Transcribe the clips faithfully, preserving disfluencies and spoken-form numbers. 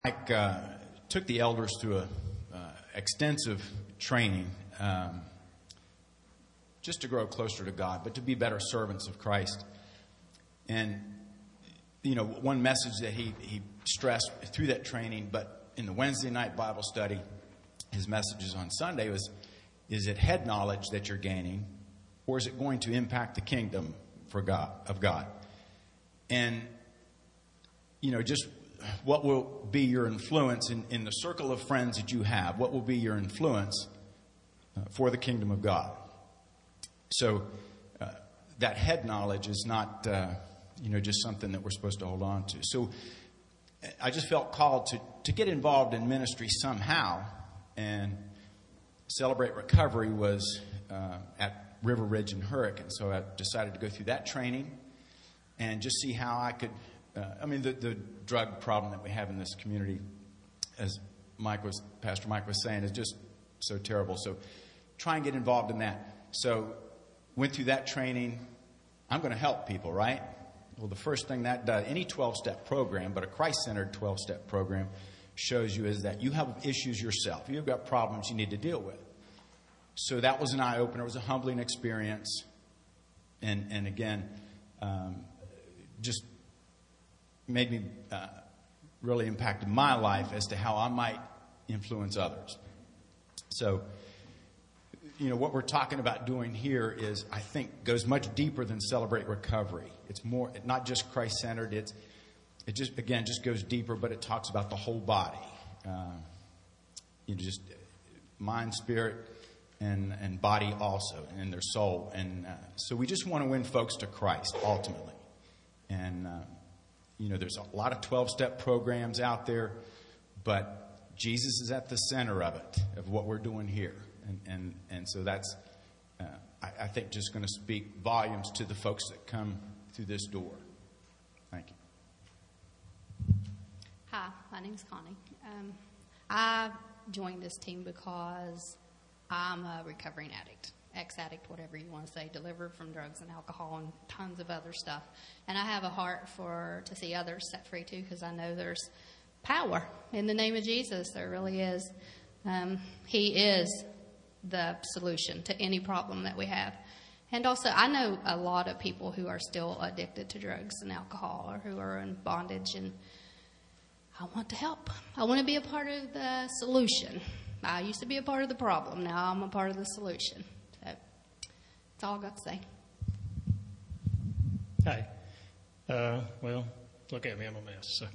Mike uh, took the elders through a uh, extensive training um, just to grow closer to God, but to be better servants of Christ. And, you know, one message that he, he stressed through that training, but in the Wednesday night Bible study, his messages on Sunday was, is it head knowledge that you're gaining, or is it going to impact the kingdom for God of God? And, you know, just what will be your influence in, in the circle of friends that you have? What will be your influence uh, for the kingdom of God? So uh, that head knowledge is not, uh, you know, just something that we're supposed to hold on to. So I just felt called to, to get involved in ministry somehow. And Celebrate Recovery was uh, at River Ridge and Hurricane. So I decided to go through that training and just see how I could, uh, I mean, the, the drug problem that we have in this community, as Mike was, Pastor Mike was saying, is just so terrible. So try and get involved in that. So went through that training. I'm going to help people, right? Well, the first thing that does, any twelve-step program, but a Christ-centered twelve-step program, shows you is that you have issues yourself. You've got problems you need to deal with. So that was an eye-opener. It was a humbling experience. And, and again, um, just made me uh, really impacted my life as to how I might influence others. So, you know, what we're talking about doing here is, I think, goes much deeper than Celebrate Recovery. It's more, not just Christ-centered. It's, it just, again, just goes deeper, but it talks about the whole body. Uh, you know, just mind, spirit, and, and body also, and their soul. And uh, so we just want to win folks to Christ, ultimately. And, uh, you know, there's a lot of twelve-step programs out there, but Jesus is at the center of it, of what we're doing here. And and, and so that's, uh, I, I think, just going to speak volumes to the folks that come through this door. Thank you. Hi, my name's Connie. Um, I joined this team because I'm a recovering addict, ex-addict, whatever you want to say, delivered from drugs and alcohol and tons of other stuff. And I have a heart for to see others set free, too, because I know there's power in the name of Jesus. There really is. Um, he is the solution to any problem that we have. And also, I know a lot of people who are still addicted to drugs and alcohol, or who are in bondage, and I want to help. I want to be a part of the solution. I used to be a part of the problem. Now I'm a part of the solution. So that's all I got to say. Hi. Uh, well, look at me. I'm a mess. So.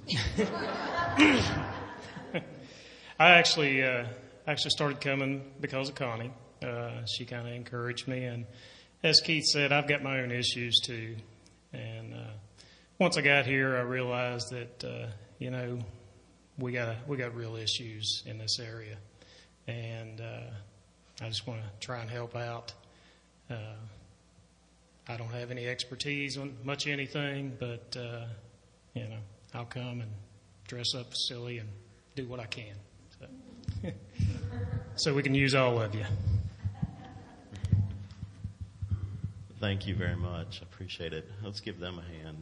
I actually uh, actually started coming because of Connie. Uh, she kind of encouraged me. And as Keith said, I've got my own issues too. And uh, once I got here, I realized that, uh, you know, we got we got real issues in this area. And uh, I just want to try and help out. Uh, I don't have any expertise on much anything, but, uh, you know, I'll come and dress up silly and do what I can. So, so we can use all of you. Thank you very much. I appreciate it. Let's give them a hand.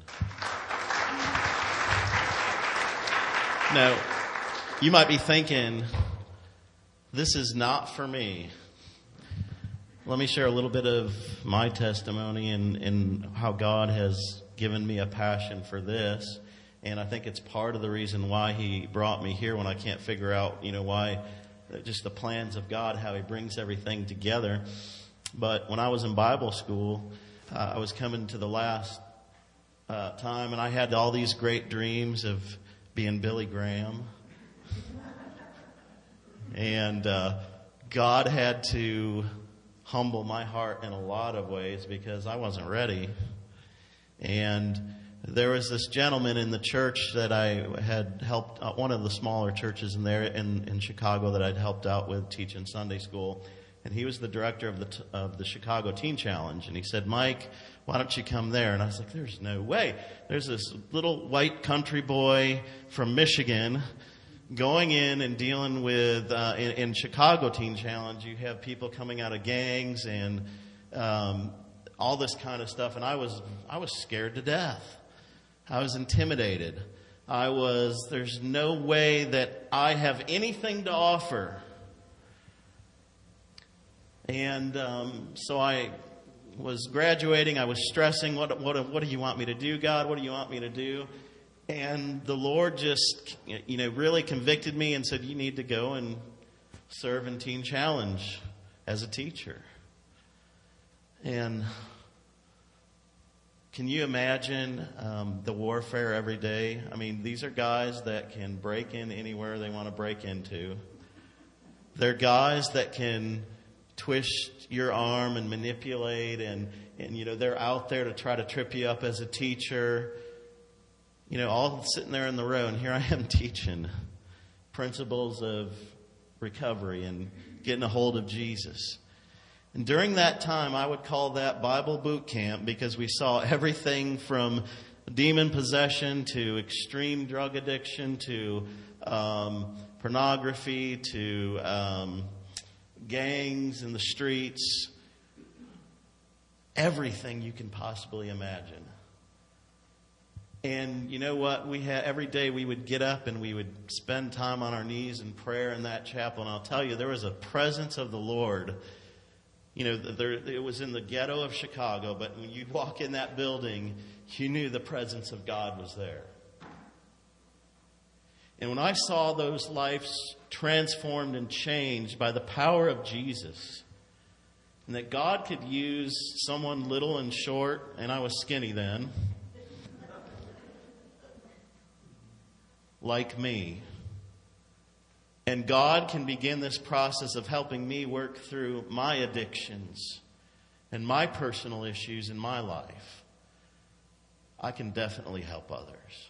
Now, you might be thinking, this is not for me. Let me share a little bit of my testimony and, and how God has given me a passion for this. And I think it's part of the reason why He brought me here when I can't figure out, you know, why, just the plans of God, how He brings everything together. But when I was in Bible school, uh, I was coming to the last uh, time, and I had all these great dreams of being Billy Graham. And uh, God had to humble my heart in a lot of ways because I wasn't ready. And there was this gentleman in the church that I had helped, uh, one of the smaller churches in there in, in Chicago that I'd helped out with teaching Sunday school. And he was the director of the t- of the Chicago Teen Challenge. And he said, Mike, why don't you come there? And I was like, there's no way. There's this little white country boy from Michigan going in and dealing with, uh, in, in Chicago Teen Challenge, you have people coming out of gangs and um, all this kind of stuff. And I was I was scared to death. I was intimidated. I was, there's no way that I have anything to offer. And um, so I was graduating. I was stressing, what, what, what do you want me to do, God? What do you want me to do? And the Lord just, you know, really convicted me and said, you need to go and serve in Teen Challenge as a teacher. And can you imagine um, the warfare every day? I mean, these are guys that can break in anywhere they want to break into. They're guys that can twist your arm and manipulate, and, and you know, they're out there to try to trip you up as a teacher. You know, all sitting there in the row, and here I am teaching principles of recovery and getting a hold of Jesus. And during that time, I would call that Bible boot camp, because we saw everything from demon possession to extreme drug addiction to um, pornography to um, gangs in the streets. Everything you can possibly imagine. And you know what? We had every day we would get up and we would spend time on our knees in prayer in that chapel. And I'll tell you, there was a presence of the Lord. You know, there, it was in the ghetto of Chicago, but when you walk in that building, you knew the presence of God was there. And when I saw those lives transformed and changed by the power of Jesus, and that God could use someone little and short, and I was skinny then, like me. And God can begin this process of helping me work through my addictions and my personal issues in my life. I can definitely help others.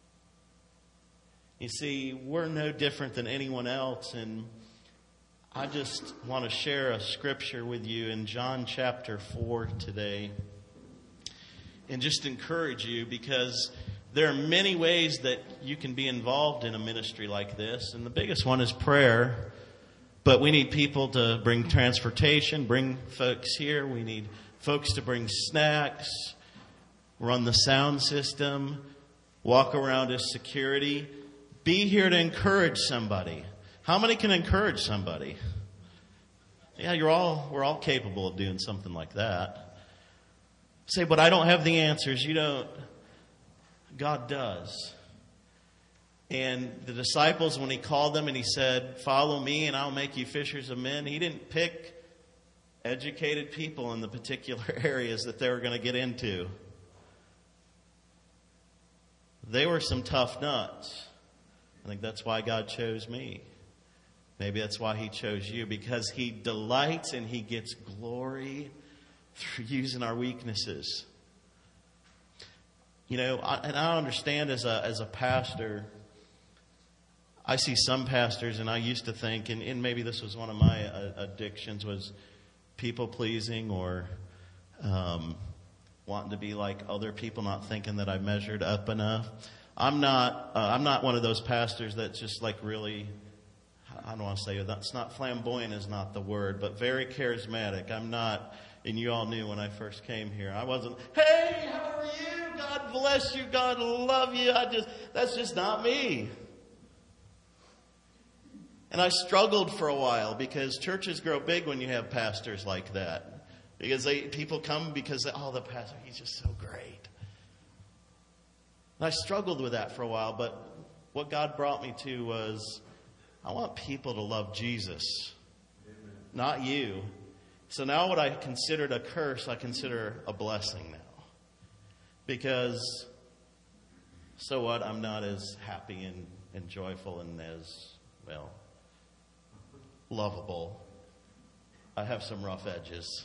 You see, we're no different than anyone else, and I just want to share a scripture with you in John chapter four today and just encourage you, because there are many ways that you can be involved in a ministry like this. And the biggest one is prayer. But we need people to bring transportation, bring folks here. We need folks to bring snacks, run the sound system, walk around as security. Be here to encourage somebody. How many can encourage somebody? Yeah, you're all, we're all capable of doing something like that. Say, but I don't have the answers. You don't. God does. And the disciples, when he called them and he said, follow me and I'll make you fishers of men, he didn't pick educated people in the particular areas that they were going to get into. They were some tough nuts. I think that's why God chose me. Maybe that's why he chose you, because he delights and he gets glory through using our weaknesses. You know, I, and I understand as a as a pastor, I see some pastors, and I used to think, and, and maybe this was one of my uh, addictions, was people pleasing or um, wanting to be like other people, not thinking that I measured up enough. I'm not. Uh, I'm not one of those pastors that's just like really. I don't want to say that's not flamboyant is not the word, but very charismatic. I'm not. And you all knew when I first came here, I wasn't, hey, how are you? God bless you. God love you. I just, that's just not me. And I struggled for a while, because churches grow big when you have pastors like that. Because they, people come because, they, oh, the pastor, he's just so great. And I struggled with that for a while, but what God brought me to was, I want people to love Jesus, Amen. Not you. So now what I considered a curse, I consider a blessing now. Because, so what, I'm not as happy and, and joyful and as, well, lovable. I have some rough edges.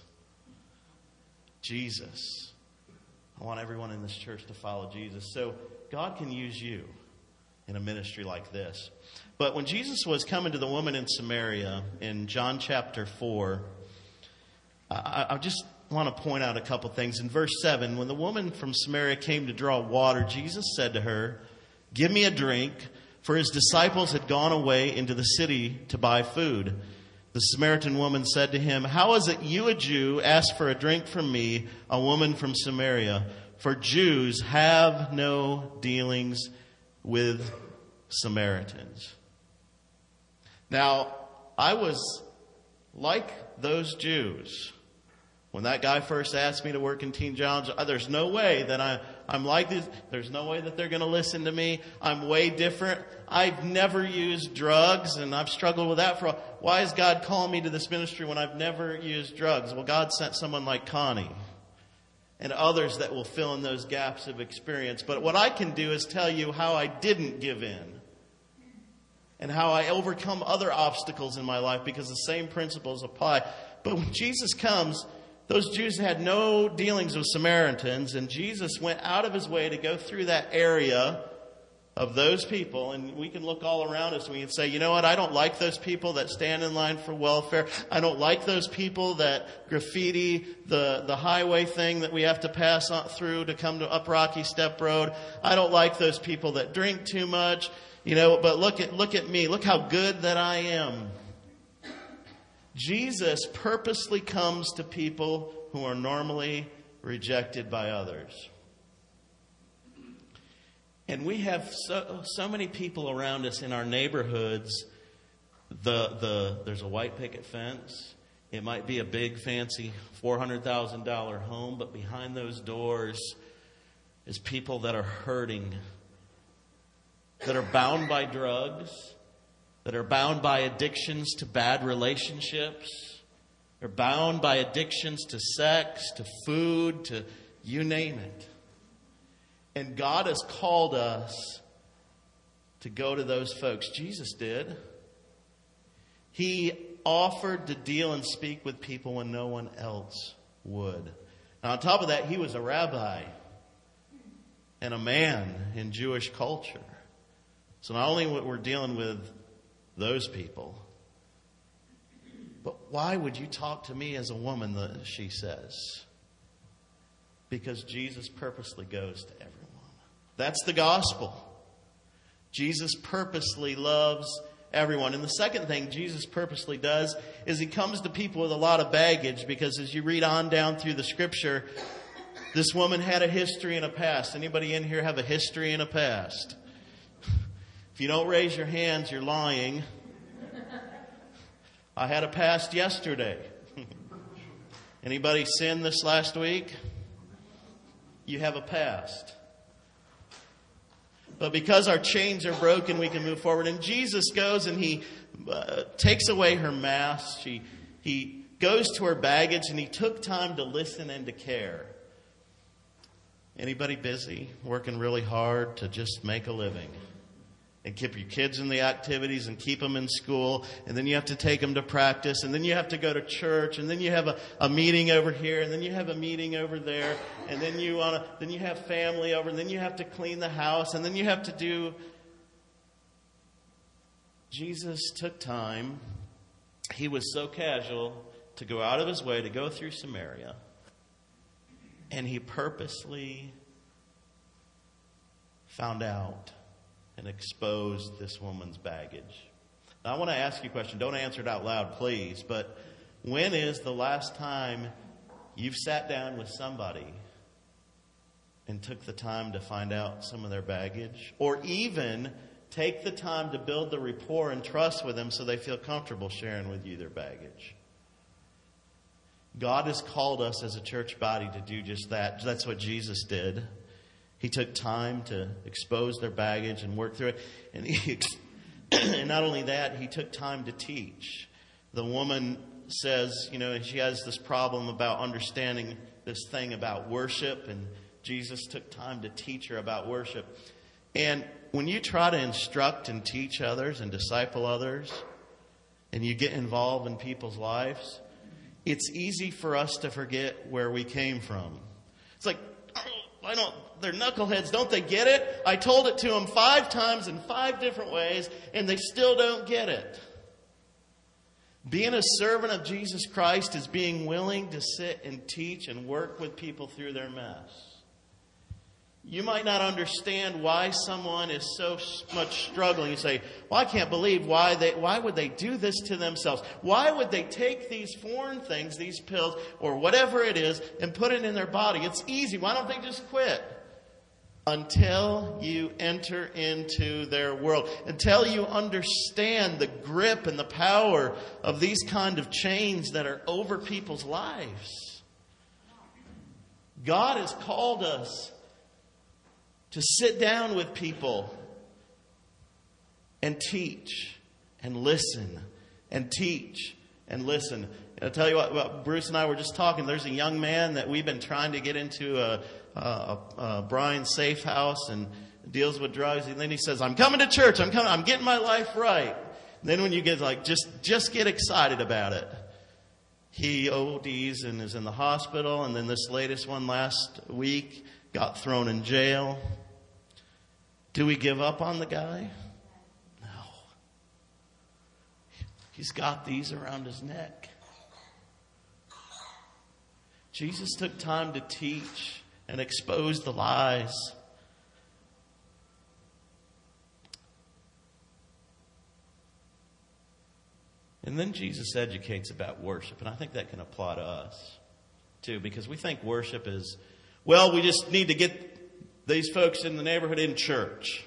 Jesus. I want everyone in this church to follow Jesus. So God can use you in a ministry like this. But when Jesus was coming to the woman in Samaria in John chapter four, I, I just want to point out a couple things. In verse seven, when the woman from Samaria came to draw water, Jesus said to her, give me a drink, for his disciples had gone away into the city to buy food. The Samaritan woman said to him, how is it you, a Jew, ask for a drink from me, a woman from Samaria? For Jews have no dealings with Samaritans. Now, I was like those Jews. When that guy first asked me to work in Teen Challenge, there's no way that I, I'm like this. There's no way that they're going to listen to me. I'm way different. I've never used drugs, and I've struggled with that for a while. Why is God calling me to this ministry when I've never used drugs? Well, God sent someone like Connie and others that will fill in those gaps of experience. But what I can do is tell you how I didn't give in and how I overcome other obstacles in my life, because the same principles apply. But when Jesus comes, those Jews had no dealings with Samaritans, and Jesus went out of his way to go through that area of those people. And we can look all around us and we can say, you know what, I don't like those people that stand in line for welfare. I don't like those people that graffiti the, the highway thing that we have to pass on through to come to Up Rocky Step Road. I don't like those people that drink too much. You know, but look at look at me. Look how good that I am. Jesus purposely comes to people who are normally rejected by others. And we have so, so many people around us in our neighborhoods. The, the, there's a white picket fence. It might be a big, fancy four hundred thousand dollars home, but behind those doors is people that are hurting, that are bound by drugs, that are bound by addictions to bad relationships. They're bound by addictions to sex, to food, to you name it. And God has called us to go to those folks. Jesus did. He offered to deal and speak with people when no one else would. Now, on top of that, he was a rabbi and a man in Jewish culture. So not only we're dealing with those people, but why would you talk to me as a woman, she says? Because Jesus purposely goes to everyone. That's the gospel. Jesus purposely loves everyone. And the second thing Jesus purposely does is he comes to people with a lot of baggage, because as you read on down through the scripture, this woman had a history and a past. Anybody in here have a history and a past? If you don't raise your hands, you're lying. I had a past yesterday. Anybody sin this last week? You have a past. But because our chains are broken, we can move forward. And Jesus goes and he uh, takes away her mask. She, he goes to her baggage, and he took time to listen and to care. Anybody busy, working really hard to just make a living? And keep your kids in the activities and keep them in school. And then you have to take them to practice. And then you have to go to church. And then you have a, a meeting over here. And then you have a meeting over there. And then you wanna, then you have family over. And then you have to clean the house. And then you have to do... Jesus took time. He was so casual to go out of his way to go through Samaria. And he purposely found out and exposed this woman's baggage. Now, I want to ask you a question. Don't answer it out loud, please. But when is the last time you've sat down with somebody and took the time to find out some of their baggage? Or even take the time to build the rapport and trust with them so they feel comfortable sharing with you their baggage? God has called us as a church body to do just that. That's what Jesus did. He took time to expose their baggage and work through it. And, he, and not only that, he took time to teach. The woman says, you know, she has this problem about understanding this thing about worship. And Jesus took time to teach her about worship. And when you try to instruct and teach others and disciple others, and you get involved in people's lives, it's easy for us to forget where we came from. It's like, I don't, they're knuckleheads, don't they get it? I told it to them five times in five different ways, and they still don't get it. Being a servant of Jesus Christ is being willing to sit and teach and work with people through their mess. You might not understand why someone is so much struggling. You say, well, I can't believe why they, why would they do this to themselves? Why would they take these foreign things, these pills, or whatever it is, and put it in their body? It's easy. Why don't they just quit? until you enter into their world, until you understand the grip and the power of these kind of chains that are over people's lives. God has called us to sit down with people and teach and listen and teach and listen. I'll tell you what, Bruce and I were just talking. There's a young man that we've been trying to get into a Uh, uh, Brian Safe House and deals with drugs, and then he says, I'm coming to church, I'm coming, I'm getting my life right. And then when you get like, just, just get excited about it. He O Ds and is in the hospital, and then this latest one last week got thrown in jail. Do we give up on the guy? No. He's got these around his neck. Jesus took time to teach and expose the lies. And then Jesus educates about worship. And I think that can apply to us too, because we think worship is, well, we just need to get these folks in the neighborhood in church.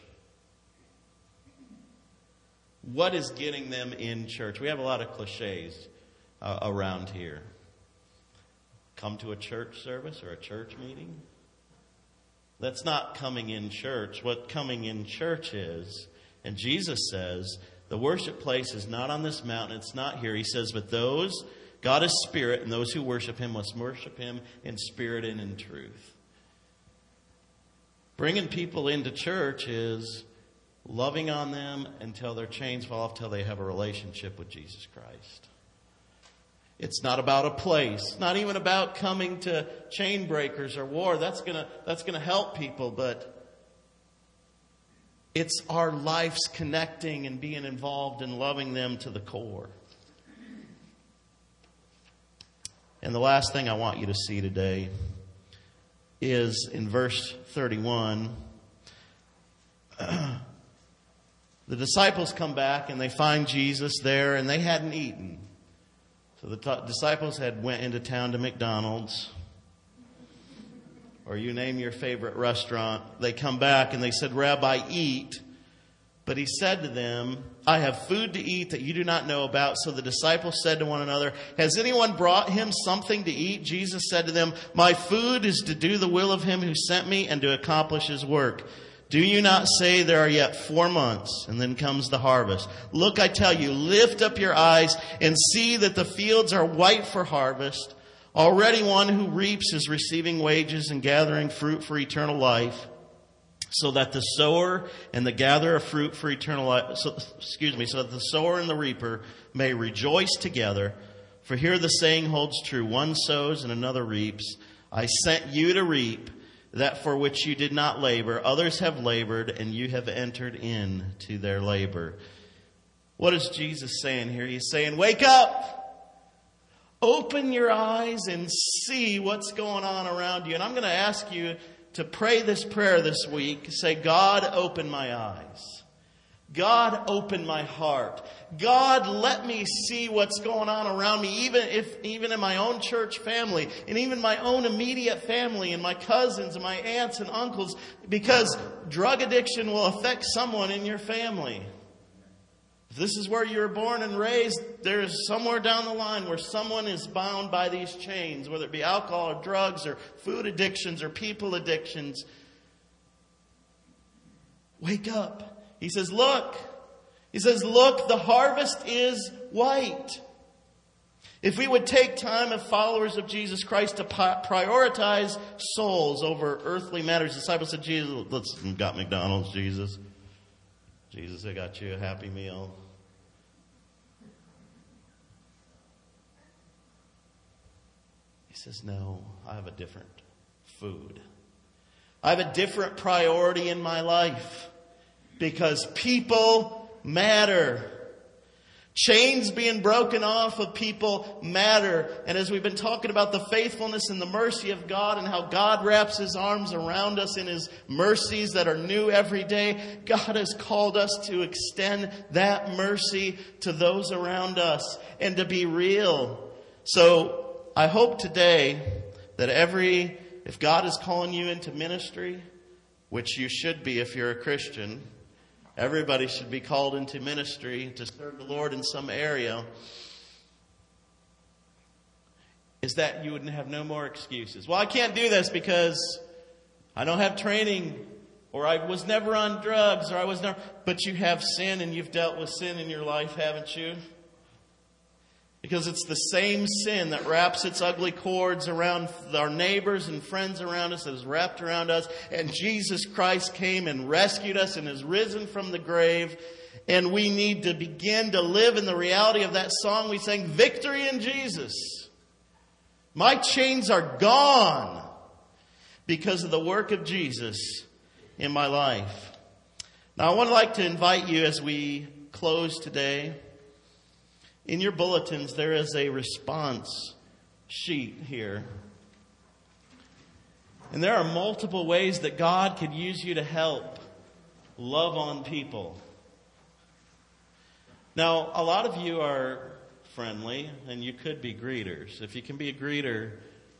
What is getting them in church? We have a lot of cliches uh, around here. Come to a church service or a church meeting. That's not coming in church. What coming in church is, and Jesus says, the worship place is not on this mountain. It's not here. He says, but those, God is spirit, and those who worship Him must worship Him in spirit and in truth. Bringing people into church is loving on them until their chains fall off, till they have a relationship with Jesus Christ. It's not about a place. Not even about coming to chain breakers or war. That's gonna that's gonna help people, but it's our lives connecting and being involved and loving them to the core. And the last thing I want you to see today is in verse thirty-one. The disciples come back and they find Jesus there, and they hadn't eaten. So the t- disciples had went into town to McDonald's, or you name your favorite restaurant. They come back and they said, Rabbi, eat. But he said to them, I have food to eat that you do not know about. So the disciples said to one another, has anyone brought him something to eat? Jesus said to them, my food is to do the will of him who sent me and to accomplish his work. Do you not say there are yet four months, and then comes the harvest? Look, I tell you, lift up your eyes and see that the fields are white for harvest. Already one who reaps is receiving wages and gathering fruit for eternal life, so that the sower and the gatherer of fruit for eternal life, so, excuse me, so that the sower and the reaper may rejoice together. For here the saying holds true, one sows and another reaps. I sent you to reap that for which you did not labor. Others have labored, and you have entered into their labor. What is Jesus saying here? He's saying, wake up! Open your eyes and see what's going on around you. And I'm going to ask you to pray this prayer this week. Say, God, open my eyes. God, open my heart. God, let me see what's going on around me, even if, even in my own church family, and even my own immediate family, and my cousins, and my aunts and uncles, because drug addiction will affect someone in your family. If this is where you were born and raised, there's somewhere down the line where someone is bound by these chains, whether it be alcohol or drugs or food addictions or people addictions. Wake up. He says, look, he says, look, the harvest is white. If we would take time as followers of Jesus Christ to prioritize souls over earthly matters, the disciples said, Jesus, let's got McDonald's, Jesus. Jesus, I got you a Happy Meal. He says, no, I have a different food. I have a different priority in my life. Because people matter. Chains being broken off of people matter. And as we've been talking about the faithfulness and the mercy of God and how God wraps His arms around us in His mercies that are new every day, God has called us to extend that mercy to those around us and to be real. So I hope today that every, if God is calling you into ministry, which you should be if you're a Christian. Everybody should be called into ministry to serve the Lord in some area. Is that you would have no more excuses. Well, I can't do this because I don't have training, or I was never on drugs, or I was never... But you have sin, and you've dealt with sin in your life, haven't you? Because it's the same sin that wraps its ugly cords around our neighbors and friends around us, that is wrapped around us. And Jesus Christ came and rescued us and is risen from the grave. And we need to begin to live in the reality of that song we sang, Victory in Jesus. My chains are gone because of the work of Jesus in my life. Now, I would like to invite you as we close today. In your bulletins, there is a response sheet here. And there are multiple ways that God could use you to help love on people. Now, a lot of you are friendly, and you could be greeters. If you can be a greeter,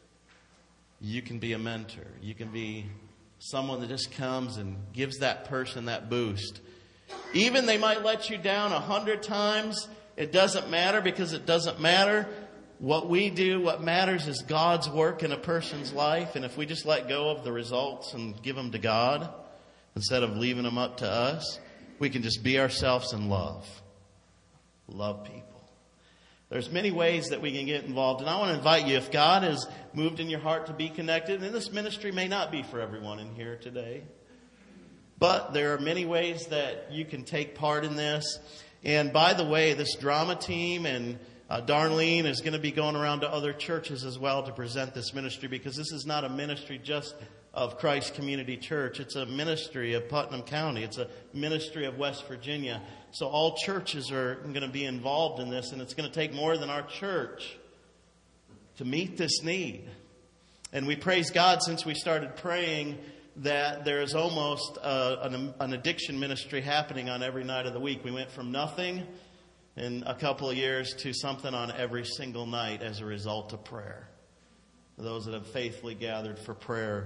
you can be a mentor. You can be someone that just comes and gives that person that boost. Even they might let you down a hundred times. It doesn't matter, because it doesn't matter what we do. What matters is God's work in a person's life. And if we just let go of the results and give them to God instead of leaving them up to us, we can just be ourselves and love. Love people. There's many ways that we can get involved. And I want to invite you, if God has moved in your heart to be connected, and this ministry may not be for everyone in here today, but there are many ways that you can take part in this. And by the way, this drama team and uh, Darlene is going to be going around to other churches as well to present this ministry, because this is not a ministry just of Christ Community Church. It's a ministry of Putnam County. It's a ministry of West Virginia. So all churches are going to be involved in this, and it's going to take more than our church to meet this need. And we praise God since we started praying that there is almost a, an, an addiction ministry happening on every night of the week. We went from nothing in a couple of years to something on every single night as a result of prayer. Those that have faithfully gathered for prayer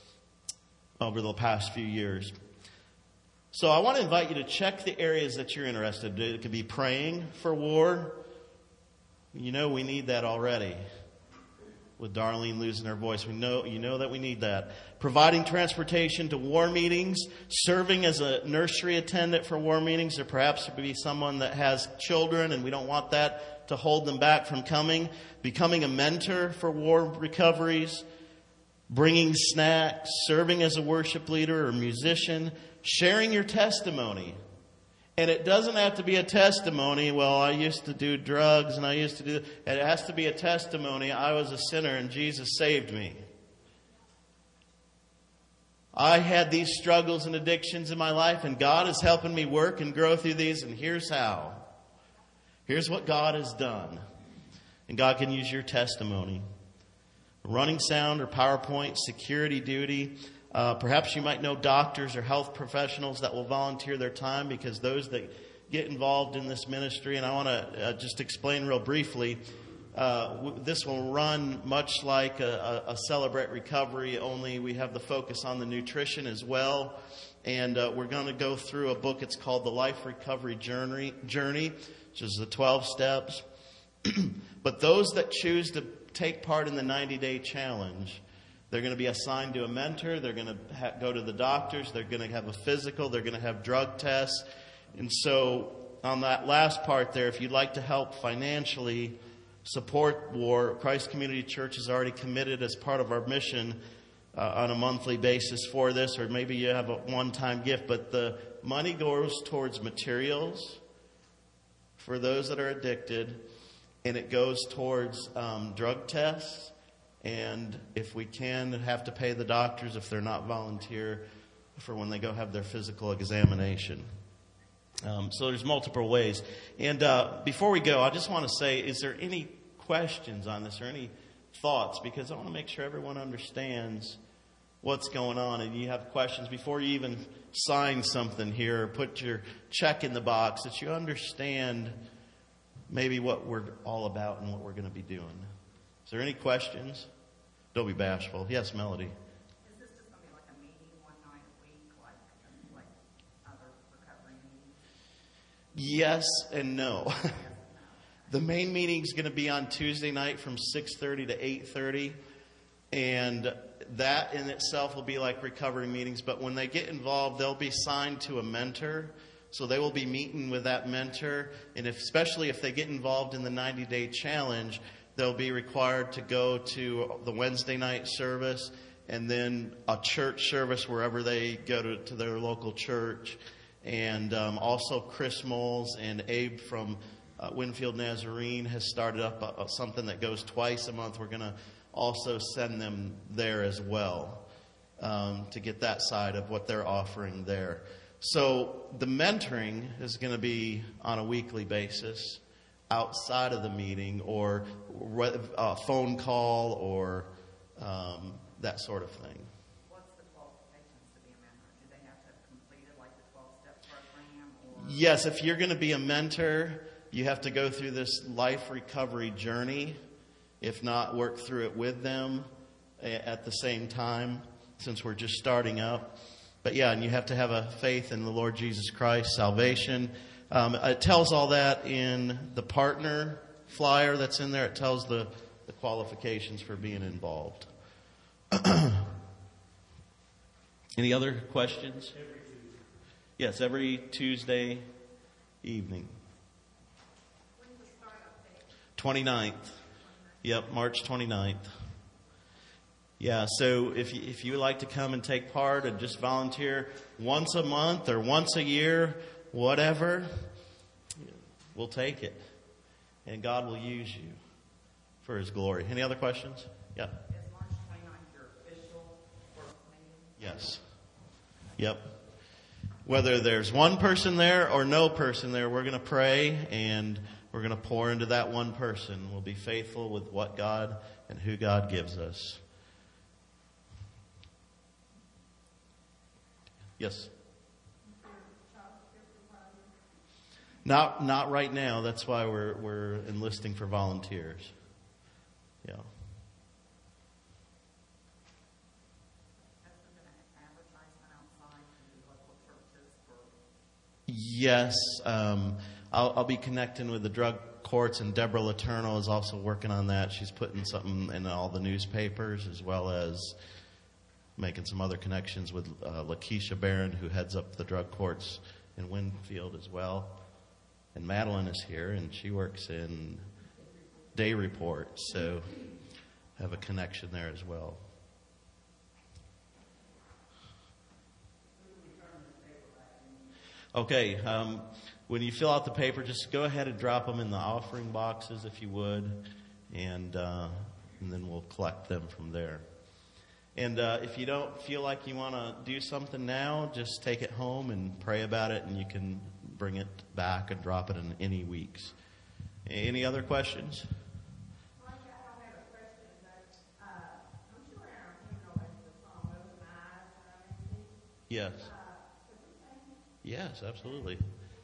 over the past few years. So I want to invite you to check the areas that you're interested in. It could be praying for war. You know we need that already. With Darlene losing her voice, we know you know that we need that. Providing transportation to war meetings, serving as a nursery attendant for war meetings, or perhaps it could be someone that has children and we don't want that to hold them back from coming. Becoming a mentor for war recoveries, bringing snacks, serving as a worship leader or musician, sharing your testimony. And it doesn't have to be a testimony, well, I used to do drugs and I used to do... It has to be a testimony, I was a sinner and Jesus saved me. I had these struggles and addictions in my life, and God is helping me work and grow through these, and here's how. Here's what God has done. And God can use your testimony. Running sound or PowerPoint, security duty... Uh, perhaps you might know doctors or health professionals that will volunteer their time, because those that get involved in this ministry, and I want to uh, just explain real briefly, uh, w- this will run much like a, a, a Celebrate Recovery, only we have the focus on the nutrition as well. And uh, we're going to go through a book. It's called The Life Recovery Journey, Journey, which is the twelve steps. But those that choose to take part in the ninety-day challenge, they're going to be assigned to a mentor. They're going to ha- go to the doctors. They're going to have a physical. They're going to have drug tests. And so on that last part there, if you'd like to help financially support war, Christ Community Church has already committed as part of our mission uh, on a monthly basis for this, or maybe you have a one-time gift. But the money goes towards materials for those that are addicted, and it goes towards um, drug tests. And if we can, have to pay the doctors if they're not volunteer for when they go have their physical examination. Um, so there's multiple ways. And uh, before we go, I just want to say, is there any questions on this or any thoughts? Because I want to make sure everyone understands what's going on. And you have questions before you even sign something here or put your check in the box, that you understand maybe what we're all about and what we're going to be doing. Is there any questions? Don't be bashful. Yes, Melody. Is this just going to be like a meeting one night a week? Yes and no. The main meeting is going to be on Tuesday night from six thirty to eight thirty. And that in itself will be like recovery meetings. But when they get involved, they'll be signed to a mentor. So they will be meeting with that mentor. And if, especially if they get involved in the ninety-day challenge, they'll be required to go to the Wednesday night service and then a church service wherever they go to, to their local church. And um, also Chris Moles and Abe from uh, Winfield Nazarene has started up a, a, something that goes twice a month. We're going to also send them there as well um, to get that side of what they're offering there. So the mentoring is going to be on a weekly basis outside of the meeting, or a phone call, or um, that sort of thing. What's the qualifications to be a mentor? Do they have to have completed like the twelve-step program? Or? Yes, if you're going to be a mentor, you have to go through this life recovery journey. If not, work through it with them at the same time, since we're just starting up. But yeah, and you have to have a faith in the Lord Jesus Christ, salvation. Um, it tells all that in the partner flyer that's in there. It tells the, the qualifications for being involved. Any other questions? Yes, every Tuesday evening. When's the startup date? twenty-ninth. Yep, March twenty-ninth. Yeah, so if you, if you would like to come and take part and just volunteer once a month or once a year, whatever, we'll take it. And God will use you for His glory. Any other questions? Yeah. Is March twenty-ninth your official first meeting? Yes. Yep. Whether there's one person there or no person there, we're going to pray and we're going to pour into that one person. We'll be faithful with what God and who God gives us. Yes. Not not right now. That's why we're we're enlisting for volunteers. Yeah. Has there been an advertisement outside to the local churches for? Yes. Um, I'll, I'll be connecting with the drug courts, and Deborah Letourneau is also working on that. She's putting something in all the newspapers, as well as making some other connections with uh, Lakeisha Barron, who heads up the drug courts in Winfield as well. And Madeline is here, and she works in Day Report, so have a connection there as well. Okay, um, when you fill out the paper, just go ahead and drop them in the offering boxes if you would, and, uh, and then we'll collect them from there. And uh, if you don't feel like you want to do something now, just take it home and pray about it, and you can bring it back and drop it in any weeks. Any other questions? Well, I have a question. That, uh, I'm sure our hymnal is the song "Open My Eyes That I May See." Yes. Uh, could we sing it? Yes, absolutely.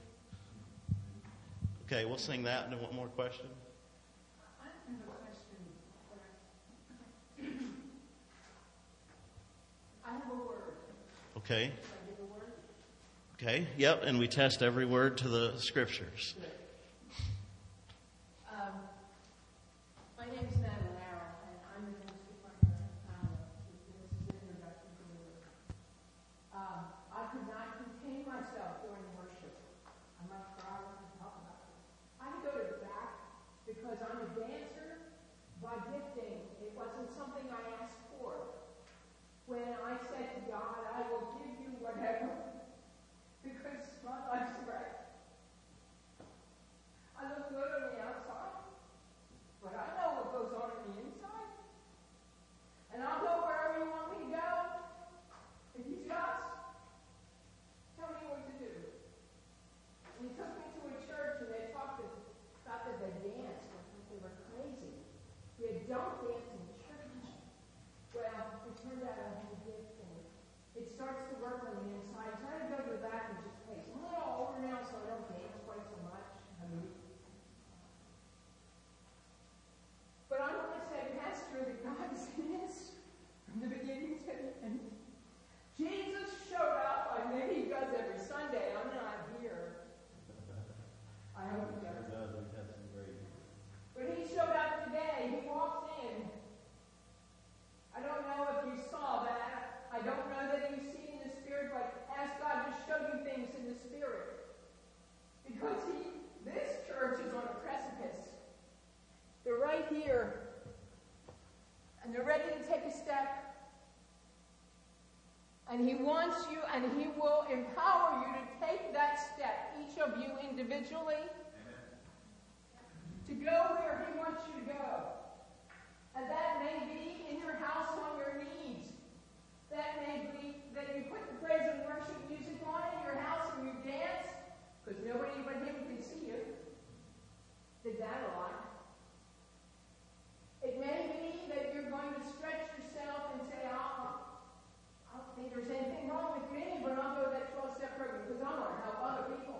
Okay, we'll sing that. And one more question? I have a question. I have a word. Okay. Can I give a word? Okay, yep, and we test every word to the scriptures. Um, my name is Madeline Arrow, and I'm the ministry partner at Town. This is an introduction to the word. Um, I could not contain myself during worship. I might cry when I talk about this. I had to go to the back because I'm a dancer by gifting. It wasn't something I asked for. When I said to God, I will give you whatever, because my life's right. I look good on the outside, but I know what goes on in the inside. And I'll go wherever you want me to go. If you just tell me what to do. And he took me to a church, and they talked to, thought that they danced. I thought they were crazy. You don't dance in church. Well, it turned out I had a gift, and it starts to work on the inside. Try to go to the back and just pace. I'm a little older now, so I don't dance quite so much. I mean, but I want to say, Pastor, that God is in this from the beginning to the end. Jesus showed up. I mean, he does every Sunday. I'm not here. And He wants you, and He will empower you to take that step, each of you individually, to go where He wants you to go. And that may be in your house on your knees. That may be that you put the praise and worship music on in your house and you dance, because nobody but Him can see you. Did that a lot. It may be that you're going to stretch yourself and say, I'll, I don't think there's anything wrong with me, but I'll go to that twelve-step program because I want to help other people.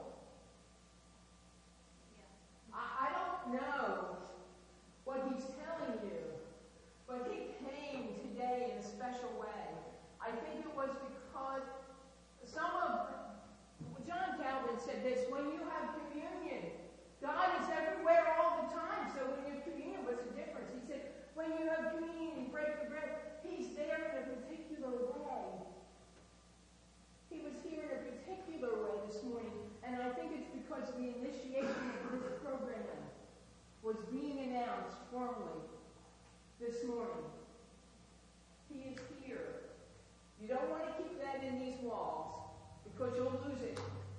I, I don't know what He's telling you, but He came today in a special way. I think it was because some of, John Calvin said this, when you have communion, God is everywhere all the time, so when you have communion, what's the difference? He said, when you have communion and break the bread, He's there in a particular way. He was here in a particular way this morning, and I think it's because the initiation of this program was being announced formally this morning. He is here. You don't want to keep that in these walls because you'll lose it.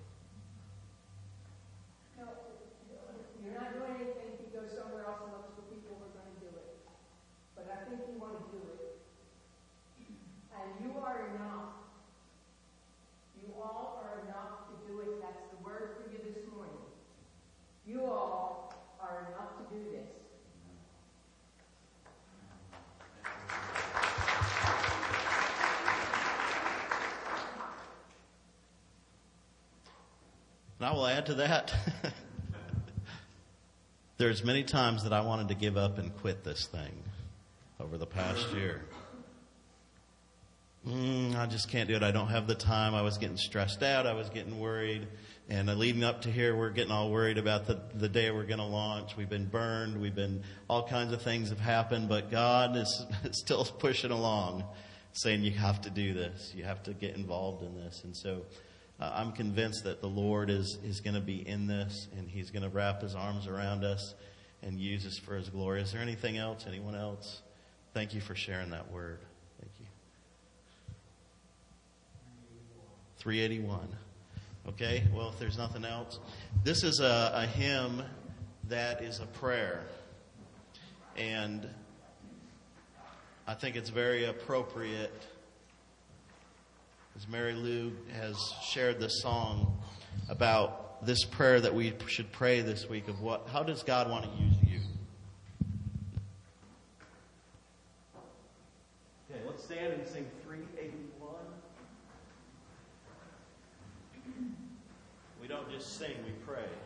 No, you're not doing anything if you go somewhere else and look for people who are going to do it. But I think you want to do it. And you are enough. You all are enough to do it. That's the word for you this morning. You all are enough to do this. And I will add to that. There's many times that I wanted to give up and quit this thing over the past year. Mm, I just can't do it. I don't have the time. I was getting stressed out. I was getting worried. And uh, leading up to here, we're getting all worried about the, the day we're going to launch. We've been burned. We've been, all kinds of things have happened. But God is still pushing along, saying you have to do this. You have to get involved in this. And so uh, I'm convinced that the Lord is, is going to be in this, and He's going to wrap His arms around us and use us for His glory. Is there anything else? Anyone else? Thank you for sharing that word. Thank you. three eighty-one. Okay, well, if there's nothing else, this is a, a hymn that is a prayer. And I think it's very appropriate, as Mary Lou has shared the song about this prayer that we should pray this week of what, how does God want to use you? Okay, let's stand and sing three eighty-one. We don't just sing, we pray.